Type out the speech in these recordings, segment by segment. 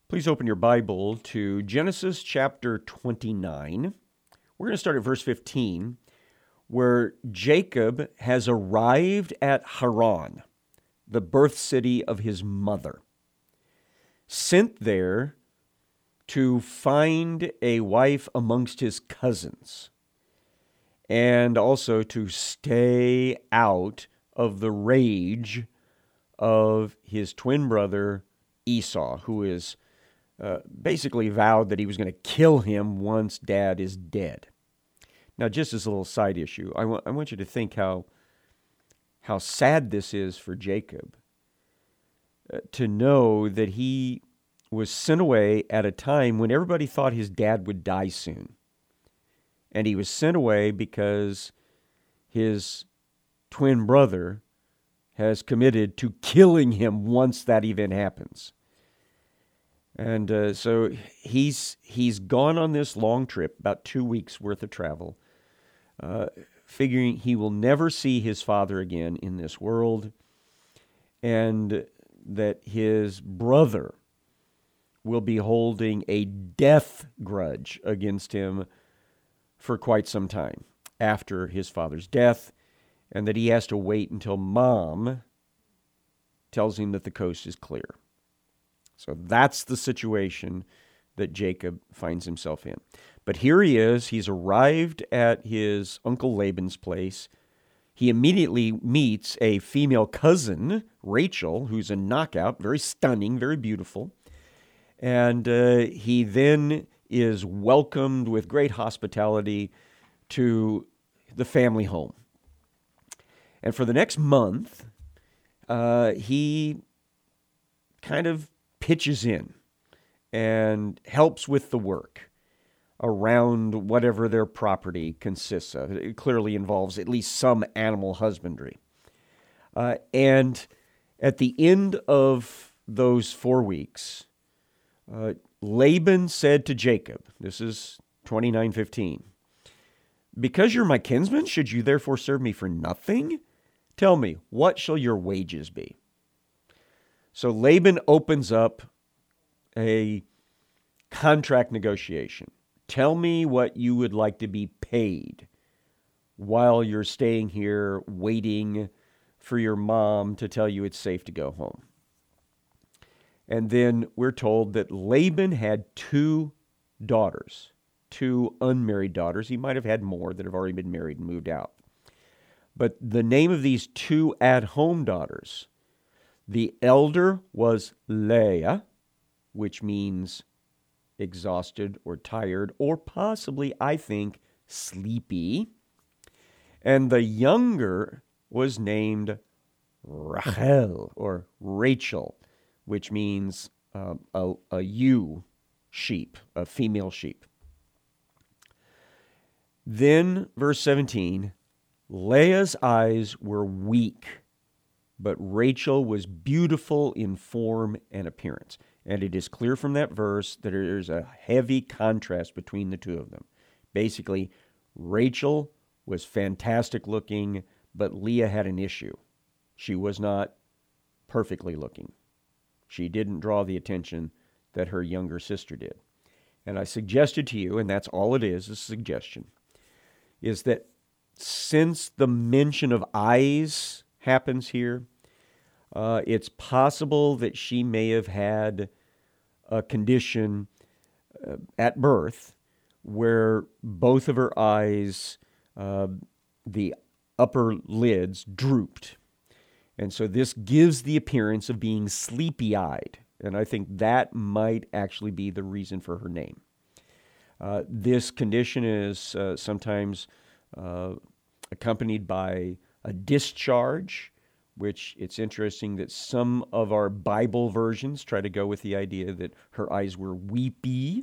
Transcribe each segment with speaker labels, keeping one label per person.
Speaker 1: Please open your Bible to Genesis chapter 29. We're going to start at verse 15, where Jacob has arrived at Haran, the birth city of his mother, sent there to find a wife amongst his cousins, and also to stay out of the rage of his twin brother Esau, who is basically vowed that he was going to kill him once Dad is dead. Now, just as a little side issue, I want you to think how sad this is for Jacob to know that he was sent away at a time when everybody thought his dad would die soon. And he was sent away because his twin brother has committed to killing him once that event happens. And so he's gone on this long trip, about 2 weeks worth of travel, figuring he will never see his father again in this world, and that his brother will be holding a death grudge against him for quite some time after his father's death, and that he has to wait until Mom tells him that the coast is clear. So that's the situation that Jacob finds himself in. But here he is. He's arrived at his Uncle Laban's place. He immediately meets a female cousin, Rachel, who's a knockout, very stunning, very beautiful. And he then is welcomed with great hospitality to the family home. And for the next month, he kind of pitches in and helps with the work around whatever their property consists of. It clearly involves at least some animal husbandry. And at the end of those 4 weeks, Laban said to Jacob, this is 29:15, "Because you're my kinsman, should you therefore serve me for nothing? Tell me, what shall your wages be?" So Laban opens up a contract negotiation. Tell me what you would like to be paid while you're staying here waiting for your mom to tell you it's safe to go home. And then we're told that Laban had 2 daughters, 2 unmarried daughters. He might have had more that have already been married and moved out. But the name of these 2 at-home daughters, the elder was Leah, which means exhausted or tired, or possibly, I think, sleepy. And the younger was named Rachel, or Rachel, which means a ewe sheep, a female sheep. Then, verse 17, Leah's eyes were weak, but Rachel was beautiful in form and appearance. And it is clear from that verse that there's a heavy contrast between the 2 of them. Basically, Rachel was fantastic looking, but Leah had an issue. She was not perfectly looking. She didn't draw the attention that her younger sister did. And I suggested to you, and that's all it is, a suggestion, is that since the mention of eyes happens here, it's possible that she may have had a condition at birth where both of her eyes, the upper lids, drooped. And so this gives the appearance of being sleepy-eyed. And I think that might actually be the reason for her name. This condition is sometimes accompanied by a discharge, which it's interesting that some of our Bible versions try to go with the idea that her eyes were weepy.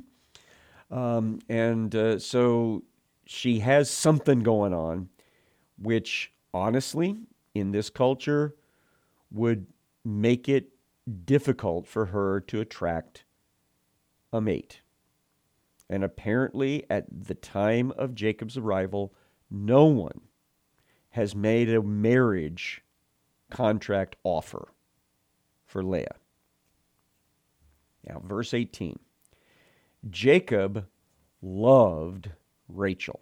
Speaker 1: So she has something going on, which honestly, in this culture, would make it difficult for her to attract a mate. And apparently, at the time of Jacob's arrival, no one has made a marriage contract offer for Leah. Now, verse 18. Jacob loved Rachel.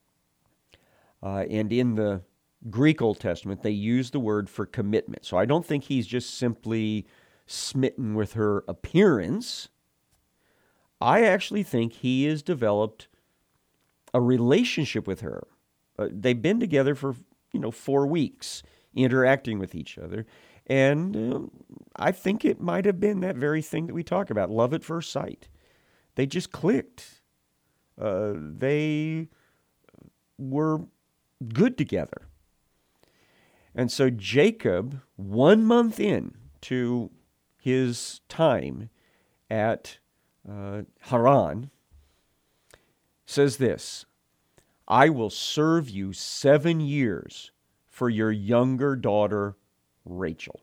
Speaker 1: And in the Greek Old Testament, they use the word for commitment. So I don't think he's just simply smitten with her appearance. I actually think he has developed a relationship with her. They've been together for, 4 weeks, interacting with each other. And I think it might have been that very thing that we talk about, love at first sight. They just clicked. They were good together. And so Jacob, 1 month in to his time at Haran, says this, I will serve you 7 years for your younger daughter, Rachel.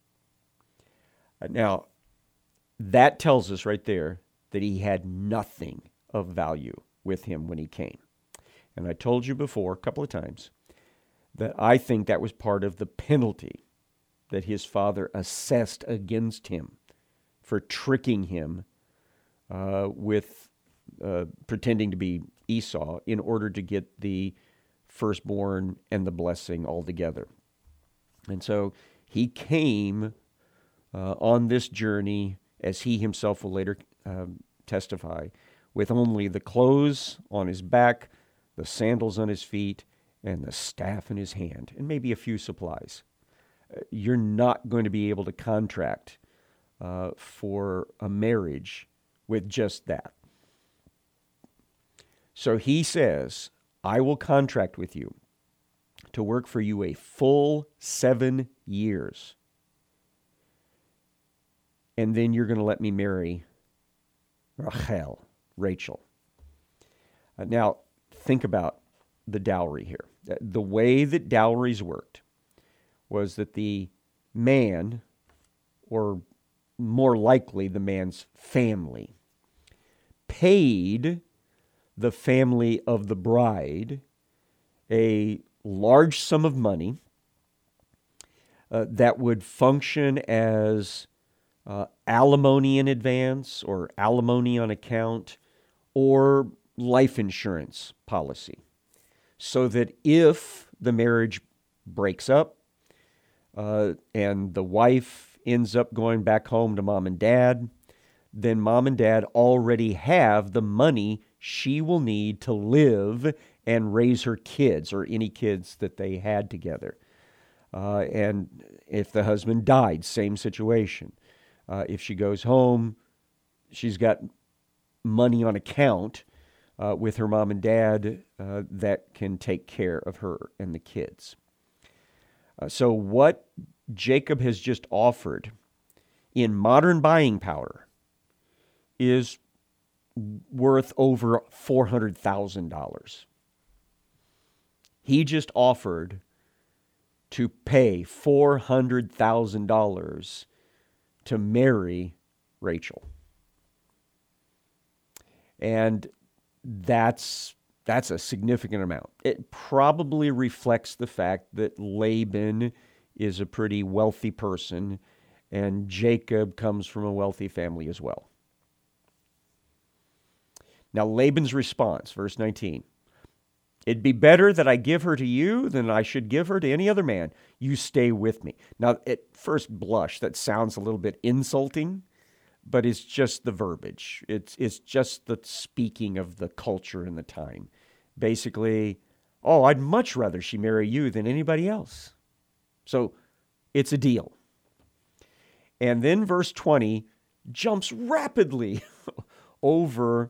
Speaker 1: Now, that tells us right there that he had nothing of value with him when he came. And I told you before a couple of times that I think that was part of the penalty that his father assessed against him for tricking him with pretending to be Esau in order to get the firstborn and the blessing all together. And so he came on this journey, as he himself will later testify, with only the clothes on his back, the sandals on his feet, and the staff in his hand, and maybe a few supplies. You're not going to be able to contract for a marriage with just that. So he says, I will contract with you to work for you a full 7 years. And then you're going to let me marry Rachel. Now, think about the dowry here. The way that dowries worked was that the man, or more likely the man's family, paid the family of the bride a large sum of money that would function as alimony in advance or alimony on account or life insurance policy, so that if the marriage breaks up and the wife ends up going back home to mom and dad, then mom and dad already have the money she will need to live and raise her kids or any kids that they had together. And if the husband died, same situation. If she goes home, she's got money on account with her mom and dad that can take care of her and the kids. So what Jacob has just offered in modern buying power is worth over $400,000. He just offered to pay $400,000 to marry Rachel. And that's a significant amount. It probably reflects the fact that Laban is a pretty wealthy person and Jacob comes from a wealthy family as well. Now, Laban's response, verse 19, it'd be better that I give her to you than I should give her to any other man. You stay with me. Now, at first blush, that sounds a little bit insulting, but it's just the verbiage. It's just the speaking of the culture and the time. Basically, I'd much rather she marry you than anybody else. So it's a deal. And then verse 20 jumps rapidly over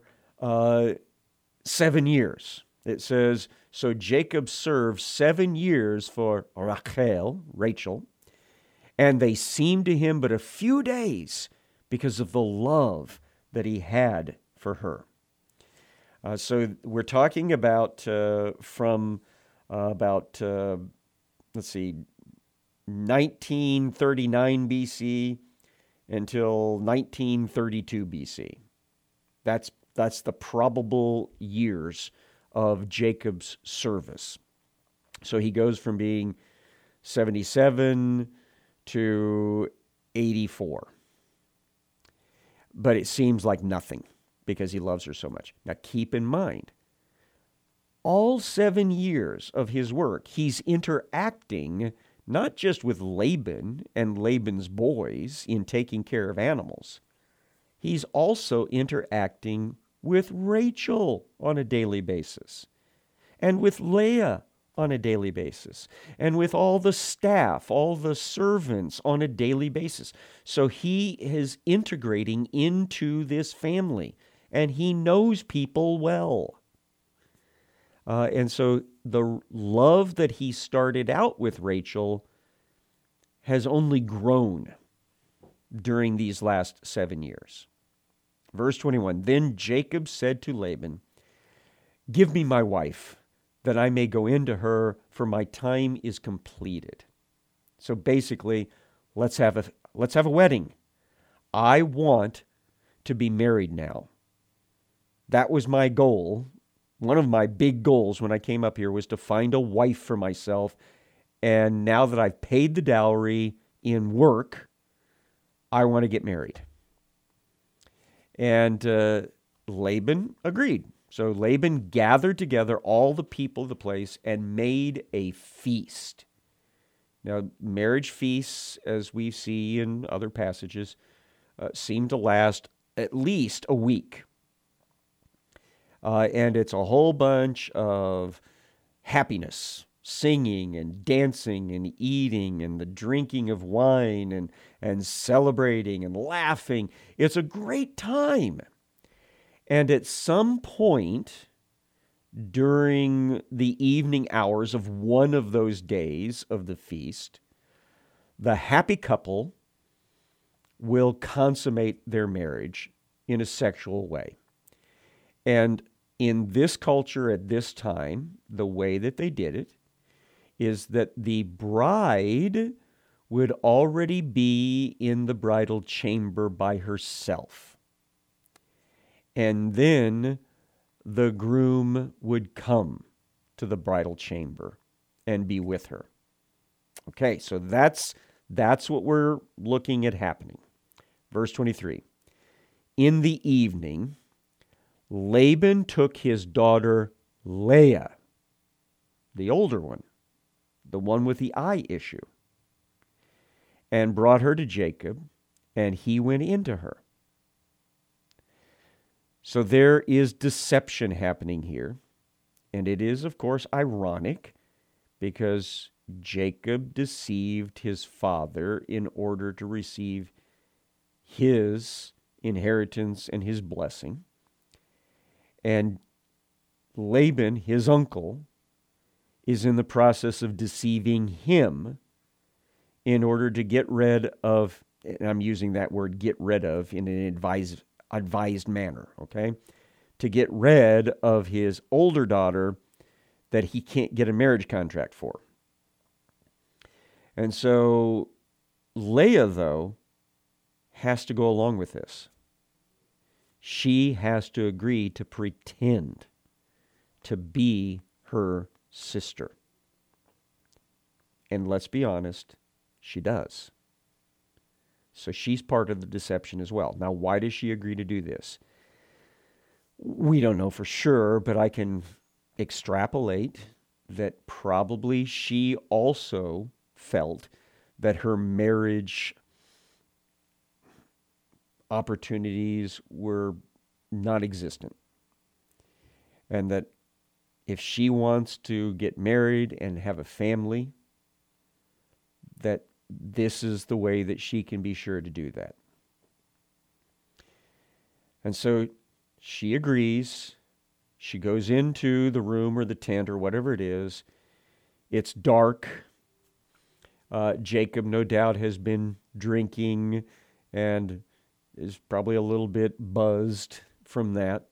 Speaker 1: 7 years. It says, so Jacob served 7 years for Rachel, and they seemed to him but a few days because of the love that he had for her. So we're talking about from 1939 BC until 1932 BC. That's the probable years of Jacob's service. So he goes from being 77 to 84. but it seems like nothing because he loves her so much. Now keep in mind, all 7 years of his work, he's interacting not just with Laban and Laban's boys in taking care of animals. He's also interacting with Rachel on a daily basis, and with Leah on a daily basis, and with all the staff, all the servants on a daily basis. So he is integrating into this family, and he knows people well. And so the love that he started out with Rachel has only grown during these last 7 years. Verse 21, then Jacob said to Laban, give me my wife, that I may go into her, for my time is completed. So basically, let's have a wedding. I want to be married now. That was my goal. One of my big goals when I came up here was to find a wife for myself. And now that I've paid the dowry in work, I want to get married. And Laban agreed. So Laban gathered together all the people of the place and made a feast. Now, marriage feasts, as we see in other passages, seem to last at least a week. And it's a whole bunch of happiness, singing and dancing and eating and the drinking of wine and celebrating and laughing. It's a great time. And at some point during the evening hours of one of those days of the feast, the happy couple will consummate their marriage in a sexual way. And in this culture at this time, the way that they did it is that the bride would already be in the bridal chamber by herself. And then the groom would come to the bridal chamber and be with her. Okay, so that's what we're looking at happening. Verse 23. In the evening, Laban took his daughter Leah, the older one, the one with the eye issue, and brought her to Jacob, and he went into her. So there is deception happening here, and it is, of course, ironic because Jacob deceived his father in order to receive his inheritance and his blessing. And Laban, his uncle, is in the process of deceiving him in order to get rid of, and I'm using that word get rid of in an advised manner, okay? To get rid of his older daughter that he can't get a marriage contract for. And so Leah, though, has to go along with this. She has to agree to pretend to be her sister. And let's be honest, she does. So she's part of the deception as well. Now, why does she agree to do this? We don't know for sure, but I can extrapolate that probably she also felt that her marriage opportunities were non-existent. And that if she wants to get married and have a family, that this is the way that she can be sure to do that. And so she agrees. She goes into the room or the tent or whatever it is. It's dark. Jacob, no doubt, has been drinking and is probably a little bit buzzed from that.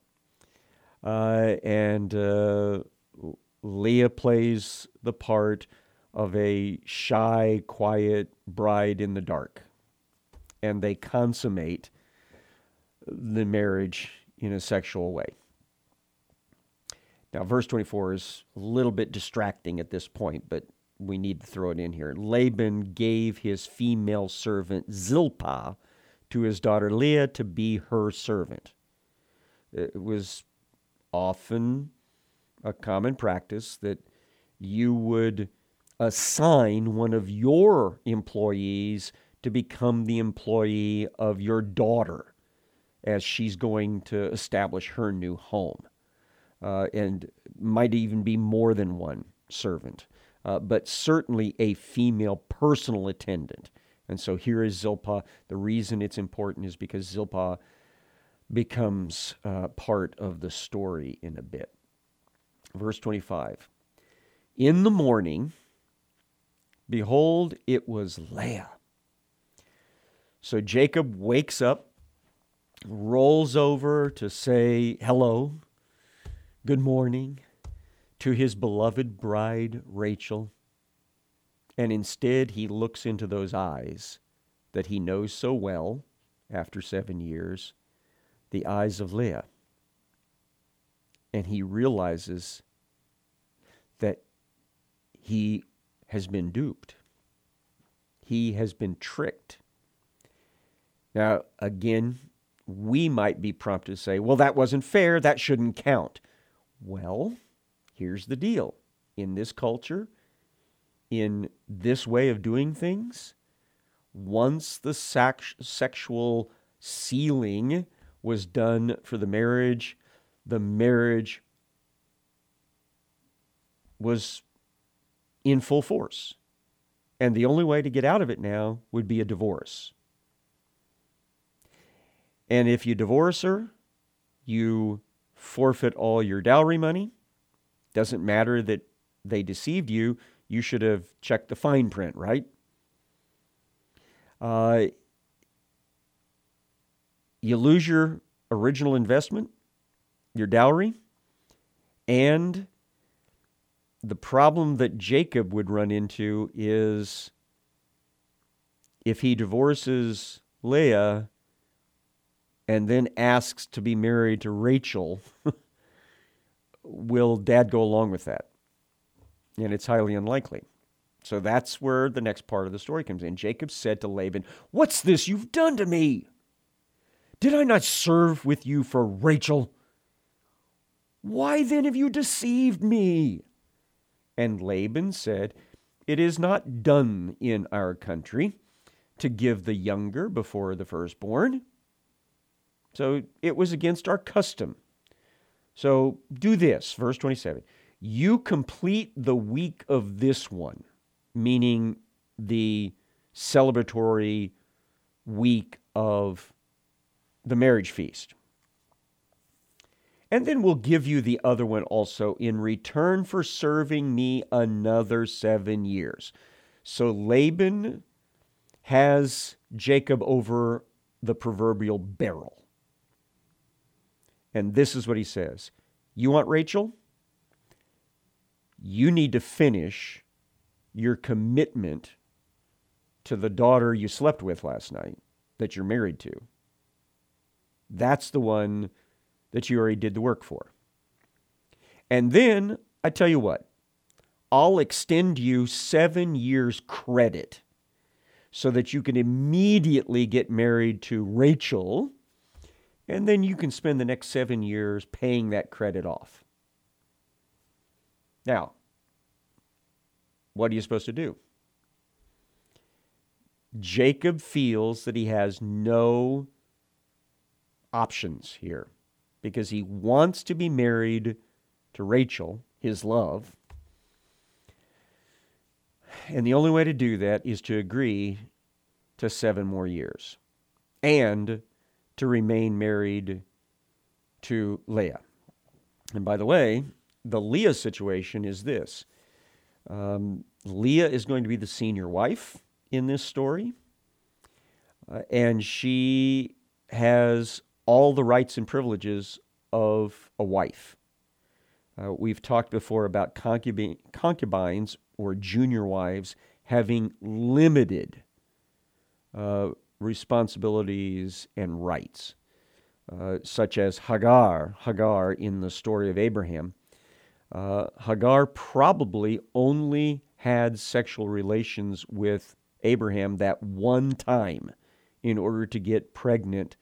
Speaker 1: And Leah plays the part of a shy, quiet bride in the dark. And they consummate the marriage in a sexual way. Now, verse 24 is a little bit distracting at this point, but we need to throw it in here. Laban gave his female servant Zilpah to his daughter Leah to be her servant. It was often a common practice that you would assign one of your employees to become the employee of your daughter as she's going to establish her new home. And might even be more than one servant, but certainly a female personal attendant. And so here is Zilpah. The reason it's important is because Zilpah becomes part of the story in a bit. Verse 25. In the morning, behold, it was Leah. So Jacob wakes up, rolls over to say hello, good morning, to his beloved bride, Rachel. And instead, he looks into those eyes that he knows so well after 7 years, the eyes of Leah. And he realizes that he has been duped. He has been tricked. Now, again, we might be prompted to say, well, that wasn't fair. That shouldn't count. Well, here's the deal. In this culture, in this way of doing things, once the sexual sealing was done for the marriage was in full force. And the only way to get out of it now would be a divorce. And if you divorce her, you forfeit all your dowry money. Doesn't matter that they deceived you. You should have checked the fine print, right? You lose your original investment, your dowry, and the problem that Jacob would run into is if he divorces Leah and then asks to be married to Rachel, will Dad go along with that? And it's highly unlikely. So that's where the next part of the story comes in. Jacob said to Laban, "What's this you've done to me? Did I not serve with you for Rachel? Why then have you deceived me?" And Laban said, "It is not done in our country to give the younger before the firstborn. So it was against our custom. So do this," verse 27, "you complete the week of this one," meaning the celebratory week of the marriage feast. "And then we'll give you the other one also in return for serving me another 7 years." So Laban has Jacob over the proverbial barrel. And this is what he says. You want Rachel? You need to finish your commitment to the daughter you slept with last night that you're married to. That's the one that you already did the work for. And then, I tell you what, I'll extend you 7 years credit so that you can immediately get married to Rachel, and then you can spend the next 7 years paying that credit off. Now, what are you supposed to do? Jacob feels that he has no options here because he wants to be married to Rachel, his love. And the only way to do that is to agree to 7 more years and to remain married to Leah. And by the way, the Leah situation is this. Leah is going to be the senior wife in this story, and she has all the rights and privileges of a wife. We've talked before about concubines or junior wives having limited responsibilities and rights, such as Hagar in the story of Abraham. Hagar probably only had sexual relations with Abraham that one time in order to get pregnant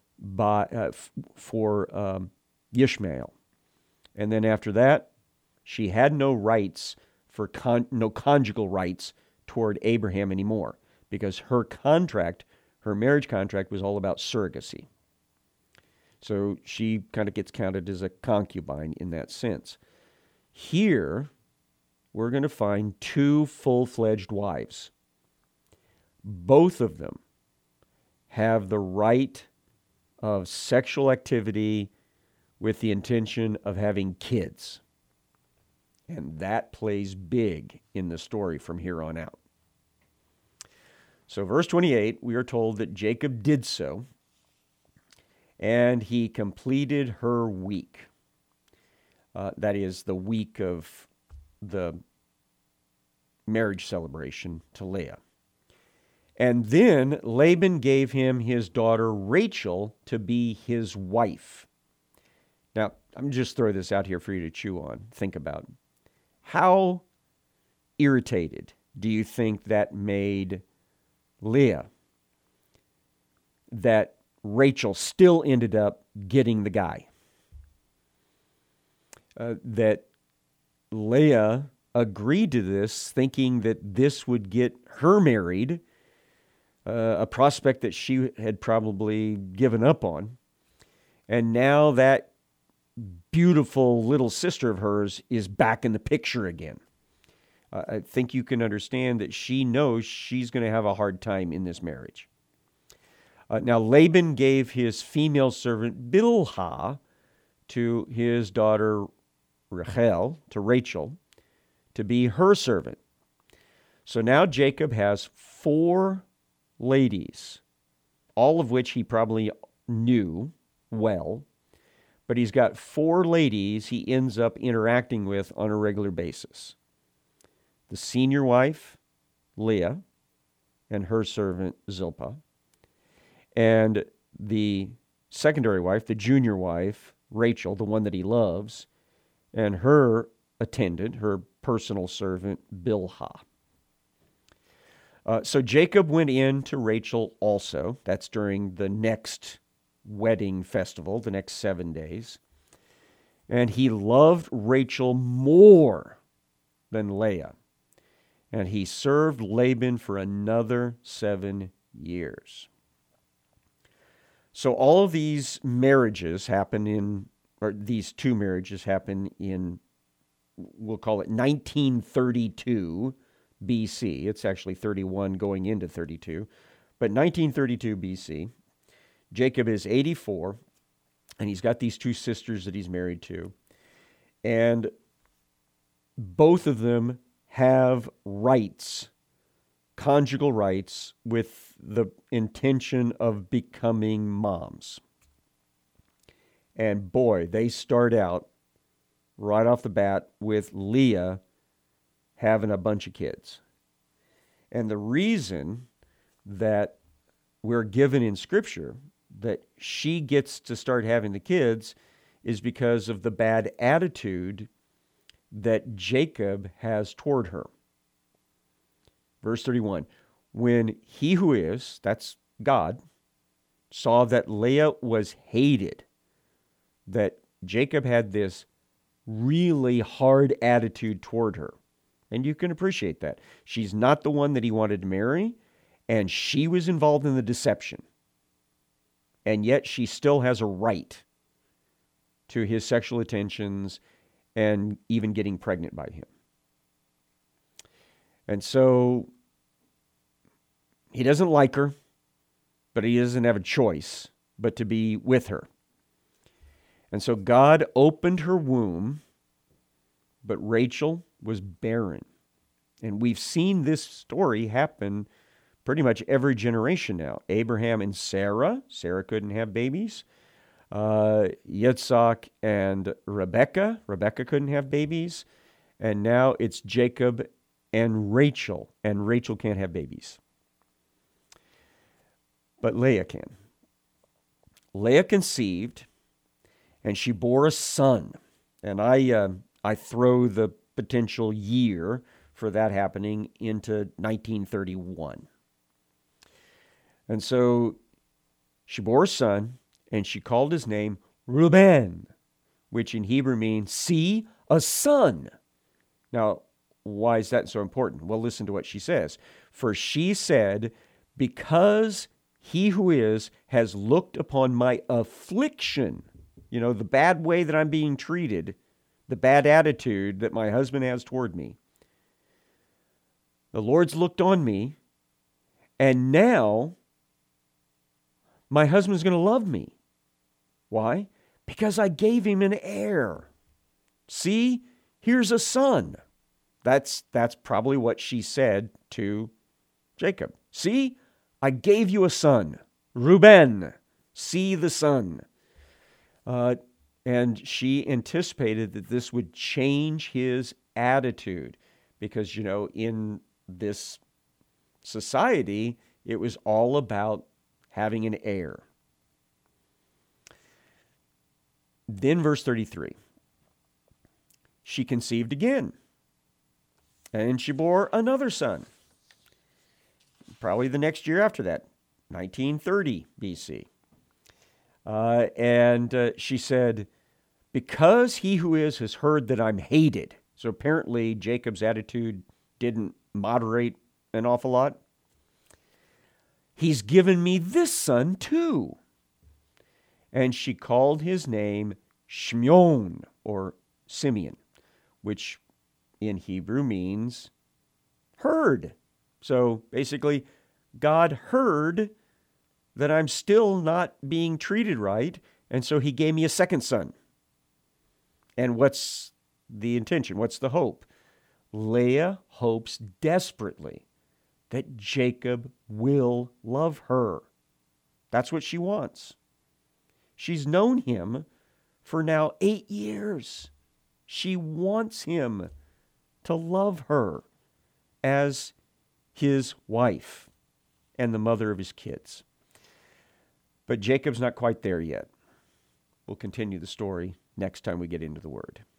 Speaker 1: for Ishmael. And then after that, she had no rights no conjugal rights toward Abraham anymore, because her marriage contract was all about surrogacy. So she kind of gets counted as a concubine in that sense. Here, we're going to find two full-fledged wives. Both of them have the right of sexual activity with the intention of having kids. And that plays big in the story from here on out. So verse 28, we are told that Jacob did so, and he completed her week. That is the week of the marriage celebration to Leah. And then Laban gave him his daughter Rachel to be his wife. Now, I'm just throwing this out here for you to chew on, think about. How irritated do you think that made Leah that Rachel still ended up getting the guy? That Leah agreed to this thinking that this would get her married, a prospect that she had probably given up on. And now that beautiful little sister of hers is back in the picture again. I think you can understand that she knows she's going to have a hard time in this marriage. Now, Laban gave his female servant Bilhah to his daughter Rachel, to be her servant. So now Jacob has 4 ladies, all of which he probably knew well, but he's got 4 ladies he ends up interacting with on a regular basis. The senior wife, Leah, and her servant, Zilpah. And the secondary wife, the junior wife, Rachel, the one that he loves, and her attendant, her personal servant, Bilhah. So Jacob went in to Rachel also. That's during the next wedding festival, the next 7 days. And he loved Rachel more than Leah. And he served Laban for another 7 years. So all of these marriages these 2 marriages happen in, we'll call it 1932 BC. It's actually 31 going into 32. But 1932 BC, Jacob is 84, and he's got these 2 sisters that he's married to. And both of them have rights, conjugal rights, with the intention of becoming moms. And boy, they start out right off the bat with Leah having a bunch of kids. And the reason that we're given in Scripture that she gets to start having the kids is because of the bad attitude that Jacob has toward her. Verse 31, when he who is, that's God, saw that Leah was hated, that Jacob had this really hard attitude toward her. And you can appreciate that. She's not the one that he wanted to marry, and she was involved in the deception. And yet she still has a right to his sexual attentions and even getting pregnant by him. And so he doesn't like her, but he doesn't have a choice but to be with her. And so God opened her womb, but Rachel was barren. And we've seen this story happen pretty much every generation now. Abraham and Sarah couldn't have babies. Yitzhak and Rebekah couldn't have babies. And now it's Jacob and Rachel can't have babies. But Leah can. Leah conceived, and she bore a son. And I throw the potential year for that happening into 1931. And so she bore a son, and she called his name Reuben, which in Hebrew means, see, a son. Now, why is that so important? Well, listen to what she says. For she said, because he who is has looked upon my affliction, the bad way that I'm being treated, the bad attitude that my husband has toward me. The Lord's looked on me, and now my husband's going to love me. Why? Because I gave him an heir. See, here's a son. That's probably what she said to Jacob. See, I gave you a son. Reuben, see the son. And she anticipated that this would change his attitude because, in this society, it was all about having an heir. Then verse 33, she conceived again, and she bore another son, probably the next year after that, 1930 BC. And she said, because he who is has heard that I'm hated. So apparently Jacob's attitude didn't moderate an awful lot. He's given me this son too. And she called his name Shimon, or Simeon, which in Hebrew means heard. So basically, God heard that I'm still not being treated right, and so he gave me a second son. And what's the intention? What's the hope? Leah hopes desperately that Jacob will love her. That's what she wants. She's known him for now 8 years. She wants him to love her as his wife and the mother of his kids. But Jacob's not quite there yet. We'll continue the story next time we get into the Word.